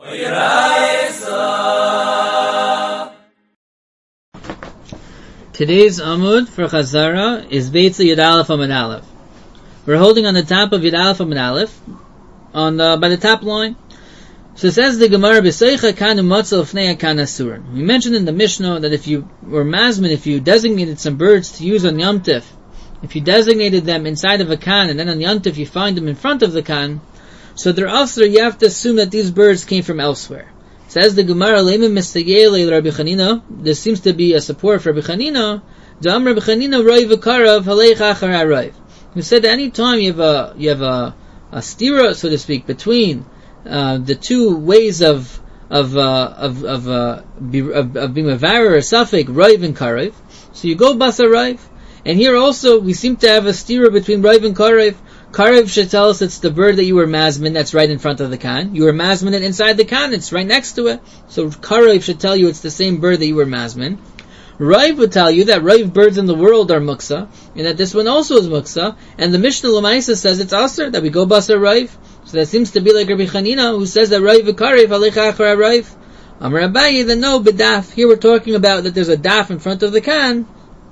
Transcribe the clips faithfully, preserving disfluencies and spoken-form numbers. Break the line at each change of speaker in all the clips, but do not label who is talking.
Today's Amud for Chazara is Beitza Yud Aleph Amud Aleph. We're holding on the top of Yud Aleph Amud Aleph, on the, by the top line. So it says the Gemara, B'seicha kanu matzah l'fnei kan asurin. We mentioned in the Mishnah that if you were mazmin, if you designated some birds to use on Yom Tif, if you designated them inside of a kan, and then on Yom Tif you find them in front of the kan, so they're also, you have to assume that these birds came from elsewhere. Says the Gemara, Leimen Mistayele Rabbi Chanina. There seems to be a support for Rabbi Chanina. Da'am Rabbi Chanina Roiv V'Karav Haleich Achar HaRoiv. Who said that any time you have a you have a a stira, so to speak, between uh, the two ways of of uh, of of, uh, be, of of being a varer or suffix Roiv and Karav, so you go Basar Roiv. And here also we seem to have a stira between Roiv and Karav. Karev should tell us it's the bird that you were mazmin that's right in front of the kan. You were mazmin it inside the kan, it's right next to it. So Karev should tell you it's the same bird that you were mazmin. Raiv would tell you that Raiv birds in the world are muksa, and that this one also is muksa, and the Mishnah Lamaisa says it's aser, that we go basar Raiv. So that seems to be like Rabbi Chanina, who says that Raiv v'Karev alecha achar Raiv. Amar Abaye, then no, b'daf. Here we're talking about that there's a daf in front of the kan.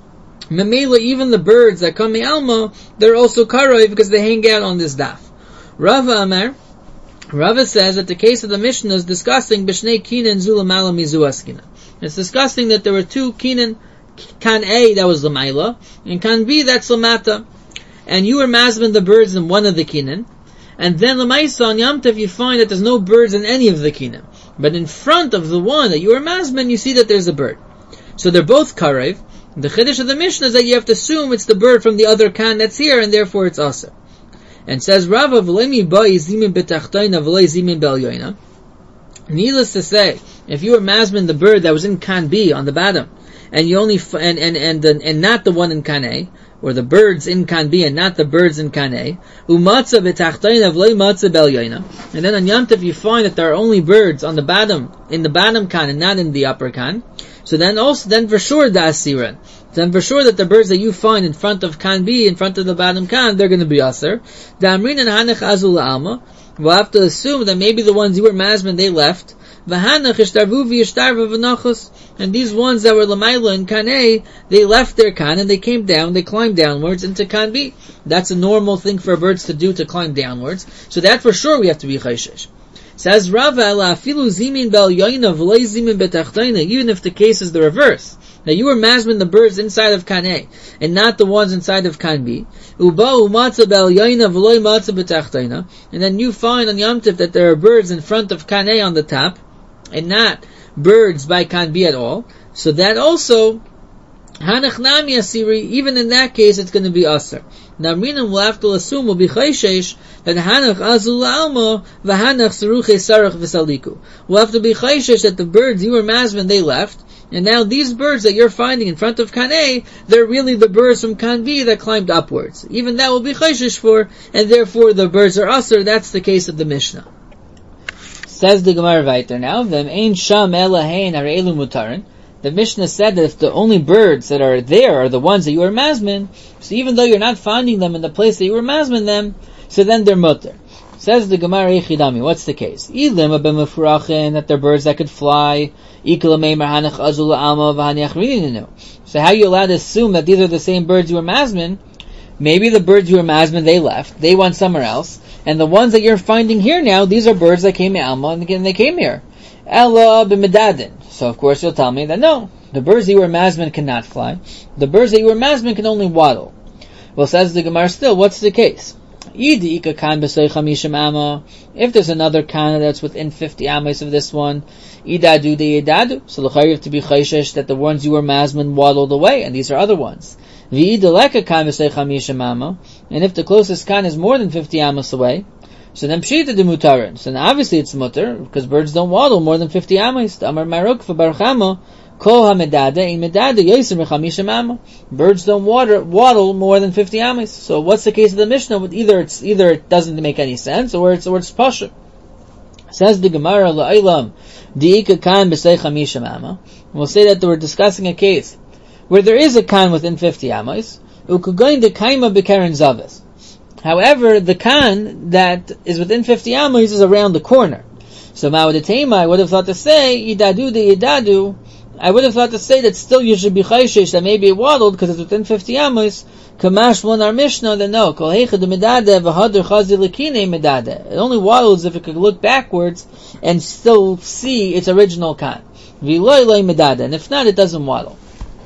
Memela, even the birds that come Alma, they're also karoi because they hang out on this daf. Rava Amar, Rava says that the case of the Mishnah is discussing B'shnei Kinan Zulamala Mizu Askina. It's discussing that there were two Kinan, Kan A, that was Lamaila, and Kan B, that's Lamata. And you were mazmin the birds in one of the Kinan, and then Lamaisa on Yom Tov you find that there's no birds in any of the Kinan. But in front of the one that you were mazmin, you see that there's a bird. So they're both karoi. The chiddush of the Mishnah is that you have to assume it's the bird from the other kan that's here, and therefore it's aser. And says Rava, V'lemi ba'i zimin b'tachtoina v'lei zimin b'elyoina. Needless to say, if you were mazmin the bird that was in kan B on the bottom, and you only f- and and and and, and not the one in kan A, or the birds in kan B and not the birds in kan A, u'matzah b'tachtoina v'lei matzah b'elyoina. And then on Yom Tov you find that there are only birds on the bottom, in the bottom kan and not in the upper kan. So then also, then for sure the asiran. Then for sure that the birds that you find in front of kan B, in front of the bottom kan, they're going to be aser. The amrin and hanach azul alma. We'll have to assume that maybe the ones you were mazmin, they left. V'hanach ishtarvu v'yishtarvu v'nachos. And these ones that were lamaila in kan A, they left their kan and they came down, they climbed downwards into kan B. That's a normal thing for birds to do, to climb downwards. So that for sure we have to be chayshish. Says Rava, la afilu zimin b'elyoina v'lei zimin b'tachtoina, even if the case is the reverse. Now you were mazmin the birds inside of kan A, and not the ones inside of kan B. Uba'u matzah b'elyoina v'lei matzah b'tachtoina, and then you find on Yom Tov that there are birds in front of kan A on the top, and not birds by kan B at all. So that also, hanach nami asiri, even in that case it's going to be aser. Now Minim will have to assume will be chayshesh that hanach azul alma v'hanach seruche sarach v'saliku. We'll have to be chayshesh that the birds you were mazmin they left, and now these birds that you're finding in front of kan A, they're really the birds from kan B that climbed upwards. Even that will be chayshesh for, and therefore the birds are aser. That's the case of the Mishnah. Says the Gemara weiter now, v'em ein sham ela hein are'elu mutarin. The Mishnah said that if the only birds that are there are the ones that you were mazmin, so even though you're not finding them in the place that you were mazmin them, so then they're mutter. Says the Gemara Echidami, what's the case? Ilim abemufurachin, that they're birds that could fly. So how are you allowed to assume that these are the same birds you were mazmin? Maybe the birds you were mazmin, they left, they went somewhere else, and the ones that you're finding here now, these are birds that came to Alma, and again they came here. Ella b'medadin. So of course you'll tell me that no, the birds that you were mazmin cannot fly. The birds that you were mazmin can only waddle. Well, says the Gemara still, what's the case? If there's another kana that's within fifty amas of this one, idadu de idadu, so the you have to be chayshesh that the ones you were mazmin waddled away, and these are other ones. And if the closest kan is more than fifty amas away, so then pshita de mutarin. So then obviously it's mutar, because birds don't waddle more than fifty amas. Amar maruk for barchama, kol hamedada in medada yoser mechamisha amma. Birds don't water, waddle more than fifty amas. So what's the case of the Mishnah? With either it's either it doesn't make any sense, or it's or it's pasha. Says the Gemara la'olam diika kan b'sei chamisha amma. We'll say that we're discussing a case where there is a kan within fifty amas. Ukugoin de kaima b'karen zavis. However, the kan that is within fifty amas is around the corner. So Ma'odetema, I would have thought to say, Yidadu de Yidadu, I would have thought to say that still you should be chayshish, that maybe it waddled because it's within fifty amos. Kamash one our Mishnah, then no. Kol heicha de medade v'hader chazi lekine medade. It only waddles if it could look backwards and still see its original kan. V'loy loy medade, and if not, it doesn't waddle.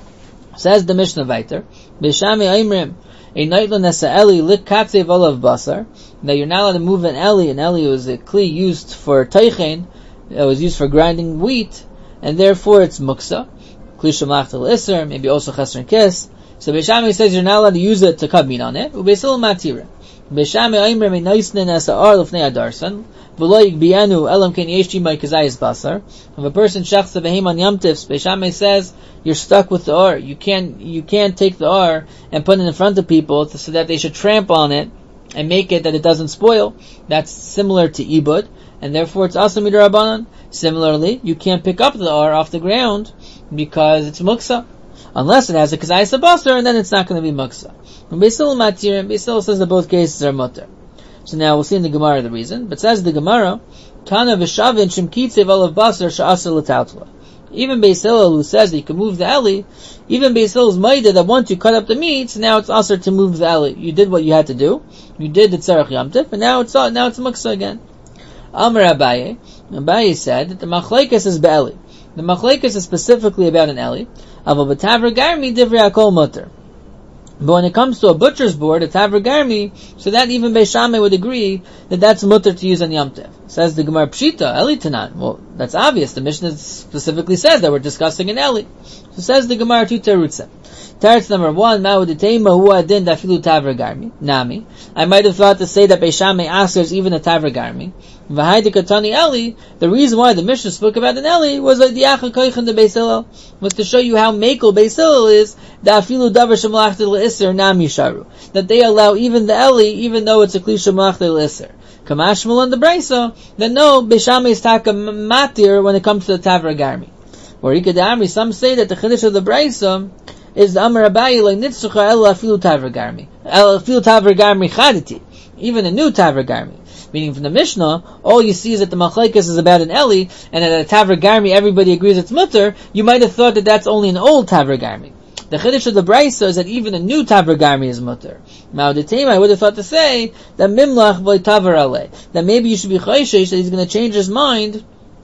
Says the Mishnah weiter, B'shami aimrim, a nightlan nesa eli lik katzev olav basar. Now you're not allowed to move an eli. An eli was a kli used for teichen. It was used for grinding wheat, and therefore it's muksa. Kli shamach tel iser, maybe also chesron kis. So Beishami says you're not allowed to use it to cut meat on it. Ubeisil matira. Beishami aimrim a nightlan nesa ar lefnei adarsan. V'lo yigbianu elam ken yeshti mai kazayis basar. If a person shechs a behem on yamtifs, Beishami says you're stuck with the ar. You can't you can't take the ar and put it in front of people so that they should trample on it and make it that it doesn't spoil. That's similar to ibud, and therefore it's also midrabanan. Similarly, you can't pick up the ar off the ground because it's muksa, unless it has a kazayis basar, and then it's not going to be muksa. And Beisil matir, and Beisil says that both cases are mutter. So now we'll see in the Gemara the reason. But says the Gemara, Tana v'shavin shemkitzev olav basar sha'asar l'tautla. Even Beis Hillel, who says that you can move the eli, even Beis Hillel's maida that once you cut up the meat, so now it's asr to move the eli. You did what you had to do. You did the tzarech yamtif, and now it's now it's muksa again. Amar Abaye, Abaye said that the machlekes is be'eli. The machlekes is specifically about an eli. Aval b'tavra garmi divrei hakol mutter. But when it comes to a butcher's board, a tavra garmi, so that even Beis Shammai would agree that that's mutter to use on Yom Tov. Says the Gemara Pshita, Eli Tanan. Well, that's obvious. The Mishnah specifically says that we're discussing an Eli. So says the Gemara tu terutza. Teretz number one, Ma'udetema hu adin dafilu tavra garmi. Nami. I might have thought to say that Beis Shammai answers even a tavra garmi. V'hayde katani Eli. The reason why the Mishnah spoke about an Eli was like the Diacha Koichan de Beis Hillel, was to show you how makel Beis Hillel is. Dafilu davar shemlachta l'isser nam yisharu. That they allow even the Eli, even though it's a kli shemlachta l'isser. Kamashmal on the Brisa, that no, Beis Shammai is taka matir when it comes to the tavra garmi. Or Ikadamri, some say that the chiddush of the Brisa is the Amar Abayi like nitzucha el afilu tavra garmi. El afilu tavra garmi chaditi. Even a new tavra garmi. Meaning from the Mishnah, all you see is that the machlekes is about an Eli, and at a tavra garmi everybody agrees it's mutter. You might have thought that that's only an old tavra garmi. The chiddush of the Brisa is that even a new tavra garmi is mutter. Now the tema I would have thought to say that mimlach v'y tavar alei, that maybe you should be chayshish that he's going to change his mind,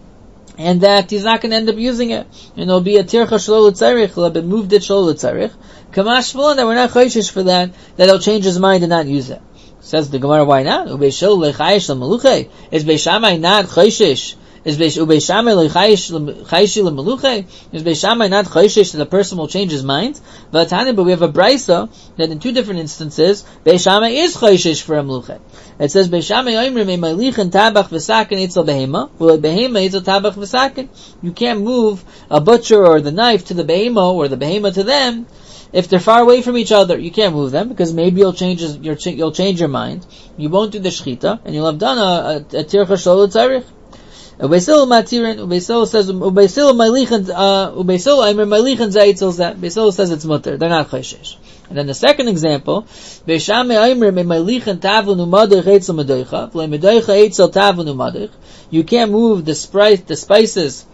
and that he's not going to end up using it. And it'll be a tircha shlo l'tzarich, it'll be moved it shlo l'tzarich. Kamash v'lon, that we're not chayshish for that, that he'll change his mind and not use it. Says the Gemara, why not? Ubeishil lechayish l'meluche. Is Beis Shammai not chayshish? Is Beis Shammai lechayish l'meluche? Is Beis Shammai not chayshish that the person will change his mind? But we have a brisa that in two different instances, Beis Shammai is chayshish for a meluche. It says Beis Shammai oimrim e malichin tabach v'sakin etzel behema, v'le behema etzel tabach v'sakin. You can't move a butcher or the knife to the behema or the behema to them if they're far away from each other. You can't move them because maybe you'll change your you'll change your mind. You won't do the shechita and you'll have done a tircha shlo l'tzarich. Ubeisil matirin. Ubeisil says Ubeisil malichin. Ubeisil aimer malichin zaitzel zat. Ubeisil says it's mutter. They're not chayshish. And then the second example, Beis Shammai aimer me malichin tavun umadich etzel medoicha. V'le medoicha etzel tavun umadich. You can't move the spice, the spices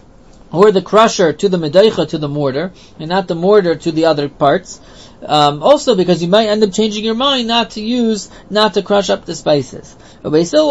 or the crusher to the medoicha, to the mortar, and not the mortar to the other parts. Um, also because you might end up changing your mind not to use, not to crush up the spices. Beisil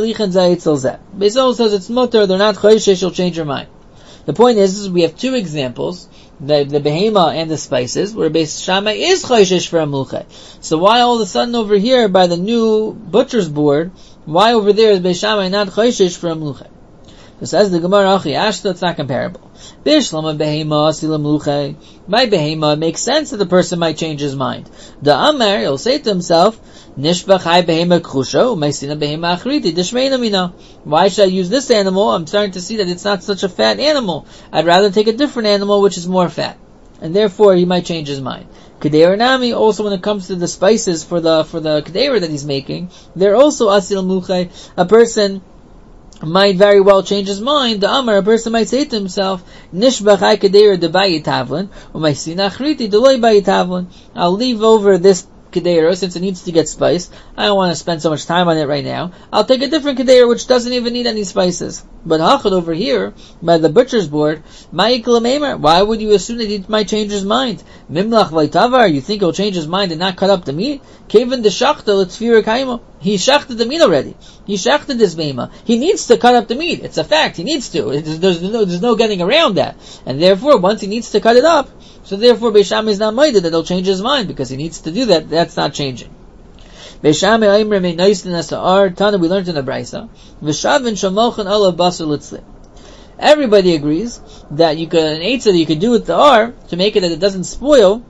says it's mutter, they're not chayshish, you'll change your mind. The point is, is we have two examples, the, the behema and the spices, where Beis Shammai is chayshish for a mulche. So why all of a sudden over here by the new butcher's board, why over there is Beis Shammai not chayshish for a mulche? So says the Gemara, Achi Ashta, it's not comparable. Bishlama behema asila mulche. My behema makes sense that the person might change his mind. The Amar, he'll say to himself, Nishbach hai behema k'chusha, u'maisina behema achriti, dishmeina mina. Why should I use this animal? I'm starting to see that it's not such a fat animal. I'd rather take a different animal which is more fat. And therefore he might change his mind. Kedeir nami, also when it comes to the spices for the, for the kedeir that he's making, they're also asil mulche. A person might very well change his mind. The Amar, a person might say to himself, Nishbach ha'kedera debayi tavlin, u'maisina achriti deloi bayi tavlin. I'll leave over this Kedera, since it needs to get spiced, I don't want to spend so much time on it right now. I'll take a different Kedera which doesn't even need any spices. But Hachad over here, by the butcher's board, why would you assume that he might change his mind? Mimlach v'itavar, you think he'll change his mind and not cut up the meat? Kevin de shachta l'tzfira kaima. He shachted the meat already. He shachted this beima. He needs to cut up the meat. It's a fact. He needs to. It's, there's, no, there's no getting around that. And therefore, once he needs to cut it up, so therefore Beis Shammai is not minded that he'll change his mind because he needs to do that. That's not changing. Beis Shammai Omer mei noisten asar Tana, we learned in the Brisa. V'shavin shamolchen olav basar litzli. Everybody agrees that you could an eitzah that you could do with the ar to make it that it doesn't spoil.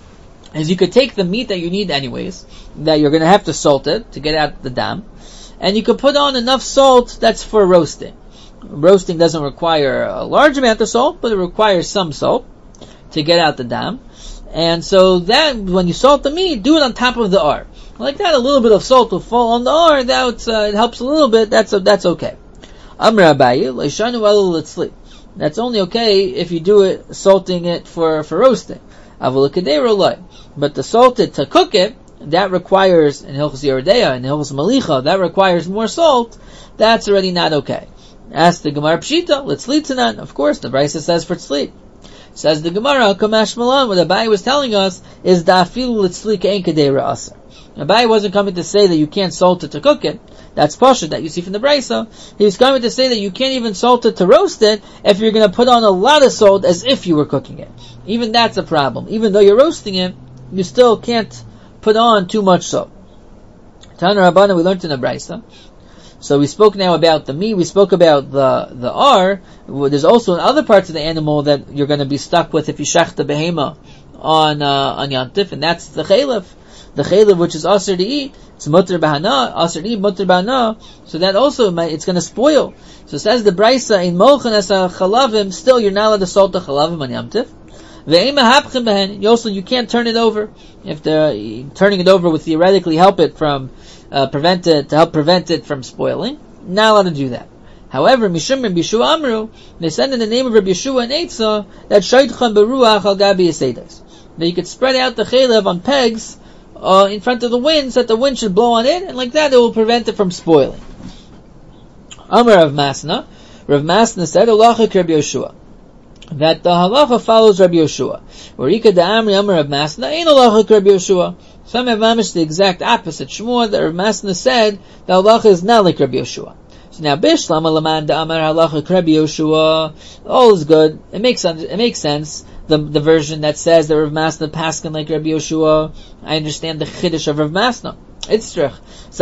Is you could take the meat that you need anyways, that you're going to have to salt it to get out the dam, and you could put on enough salt that's for roasting. Roasting doesn't require a large amount of salt, but it requires some salt to get out the dam. And so that, when you salt the meat, do it on top of the ar. Like that, a little bit of salt will fall on the ar, that uh, it helps a little bit, that's uh, that's okay. Amr Abaye, leishanu elu litzli. That's only okay if you do it, salting it for, for roasting. Avul kedera loy. But the salted to cook it, that requires, in Hilchos Yeridea, in Hilchos Malicha, that requires more salt, that's already not okay. Ask the Gemara Pshita, let's lead to that. Of course, the Brisa says for tzli. Says the Gemara, Kamash Malan, what Abai was telling us is Da'afilu litzli ke'en kedera asar. Abai wasn't coming to say that you can't salt it to cook it. That's Pasha that you see from the Brisa. He was coming to say that you can't even salt it to roast it if you're going to put on a lot of salt as if you were cooking it. Even that's a problem. Even though you're roasting it, you still can't put on too much salt. Tana Rabbana, we learned in the Brisa. So we spoke now about the meat, we spoke about the, the ar. There's also in other parts of the animal that you're going to be stuck with if you shach the behema on, uh, on Yantif, and that's the chaylev. The chaylev, which is aser to eat, it's mutter bahana, aser to eat, mutter bahana, so that also might, it's going to spoil. So it says the Brisa, in molchen as a chalavim, still you're not allowed to salt the chalavim on Yantif. You also, you can't turn it over. If the turning it over would theoretically help it from uh, prevent it to help prevent it from spoiling, not allowed to do that. However, Mishum Rabbi Yeshua Amru, they said in the name of Rabbi Yeshua and Eitzah that Shaitchan beruach al gabi yasedas, that you could spread out the chaylev on pegs uh, in front of the wind, so that the wind should blow on it, and like that it will prevent it from spoiling. Amar Rav Masna, Rav Masna said, Halacha Rabbi Yeshua, that the halacha follows Rabbi Yeshua. Urika da'amri Amar Rav Masna, ain't halacha Rabbi Yeshua. Some have mamish the exact opposite. Shmuel, that Rav Masna said, the halacha is not like Rabbi Yeshua. So now, Bishlam alaman da'amar halacha Rabbi Yeshua, all is good. It makes sense. It makes sense. The the version that says that Rav Masna paskin like Rabbi Yeshua, I understand the chiddush of Rav Masna. It's true.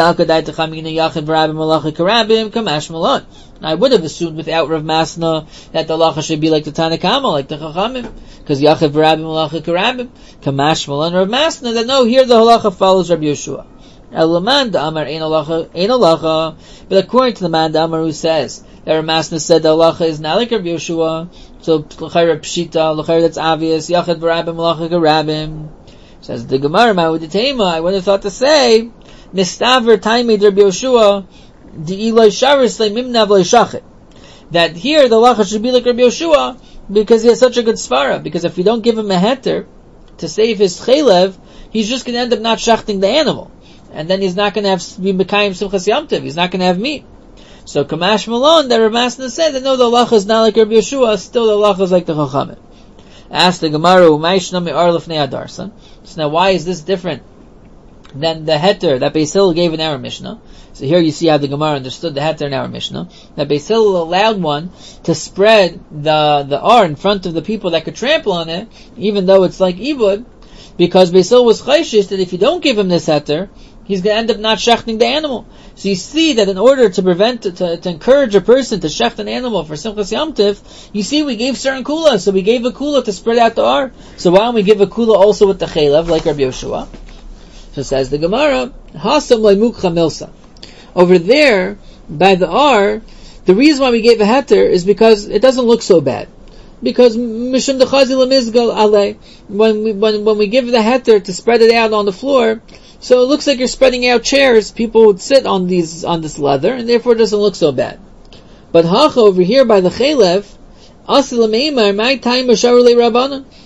I would have assumed without Rav Masna that the halacha should be like the Tanakama, like the Chachamim, because Yachav Rabim Malacha Karabim, Kamash Malan Rav Masna, that no, here the halacha follows Rabbi Yeshua. Elaman da Amar ein halacha, ein halacha, but according to the man da Amar who says that Rav Masna said the halacha is not like Rabbi Yeshua, so l'chayra pshita, l'chayra that's obvious, Yachav Rabim Malacha Karabim. Says the Gemara, Ma'uditema, I would have thought to say, Nistaver Taimid Rabbi Yeshua, Di Eloi Sharis Le Mimnav Le Shachet. That here the halacha should be like Rabbi Yeshua, because he has such a good svara. Because if you don't give him a heter to save his chaylev, he's just going to end up not shachting the animal. And then he's not going to have be Mekayim Simchas Yom Tov. He's not going to have meat. So Kamash Malon, that Rav Masna said that no, the halacha is not like Rabbi Yeshua, still the halacha is like the Chachamim. Ask the Gemara, Umayshna Me'ar Lefnei Adarsan. So now why is this different than the heter that Beis Hillel gave in our Mishnah? So here you see how the Gemara understood the heter in our Mishnah. That Beis Hillel allowed one to spread the the ar in front of the people that could trample on it, even though it's like Ibud, because Beis Hillel was chayshish that if you don't give him this heter, he's going to end up not shechting the animal. So you see that in order to prevent, to, to encourage a person to shecht an animal for Simchas Yom Tov, you see we gave certain kula, so we gave a kula to spread out the ar. So why don't we give a kula also with the chaylev, like Rabbi Yeshua? So says the Gemara, Hasam leimukcha milsa. Over there, by the ar, the reason why we gave a heter is because it doesn't look so bad. Because mishum dechazi lemizgal ale, when we when when we give the heter to spread it out on the floor, so it looks like you're spreading out chairs. People would sit on these on this leather, and therefore it doesn't look so bad. But hacha over here by the chaylev, asi lemeimar my time b'shaur le rabbanon.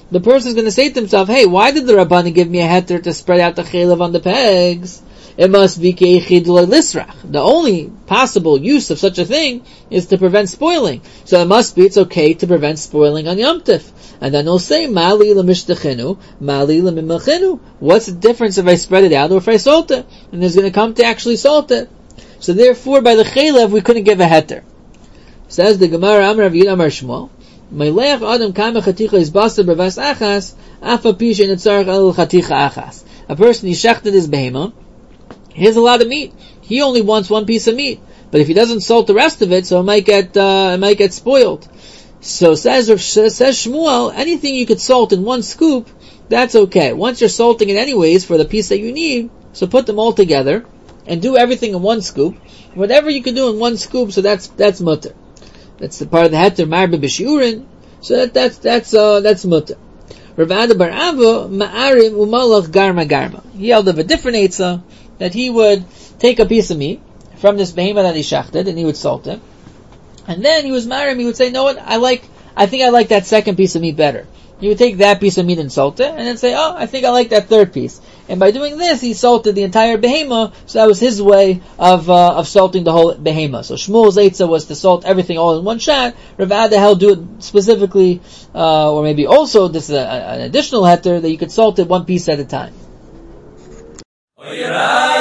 the person is going to say to himself, hey, why did the Rabbanan give me a heter to spread out the chaylev on the pegs? It must be keichid lisrach. The only possible use of such a thing is to prevent spoiling. So it must be it's okay to prevent spoiling on Yom Tif. And then he'll say, Mali l'mishtachinu, Mali l'mimachinu. What's the difference if I spread it out or if I salt it? And there's going to come to actually salt it. So therefore, by the chaylev, we couldn't give a heter. Says the Gemara, Amar Rav Yehuda Amar Shmuel, Meilech Adam Kama Chaticha is Basta B'Vas Achas, Afa Pisha Netzarech El Chaticha Achas. A person, he shechted his behemah, he has a lot of meat. He only wants one piece of meat. But if he doesn't salt the rest of it, so it might get, uh, it might get spoiled. So says, says Shmuel, anything you could salt in one scoop, that's okay. Once you're salting it anyways for the piece that you need, so put them all together, and do everything in one scoop. Whatever you can do in one scoop, so that's, that's mutter. That's the part of the heter marbe b'shiurin. So that, that's that's uh, that's mutter. Rav Ada bar Ava ma'arim umalach garma garma. He held of a different eitzah that he would take a piece of meat from this behemoth that he shachted and he would salt it, and then he was ma'arim. He would say, "No, what I like? I think I like that second piece of meat better." He would take that piece of meat and salt it, and then say, "Oh, I think I like that third piece." And by doing this, he salted the entire behemoth, so that was his way of uh, of salting the whole behemoth. So Shmuel's eitzah was to salt everything all in one shot. Rav Ada held do it specifically, uh, or maybe also this is a, an additional heter that you could salt it one piece at a time.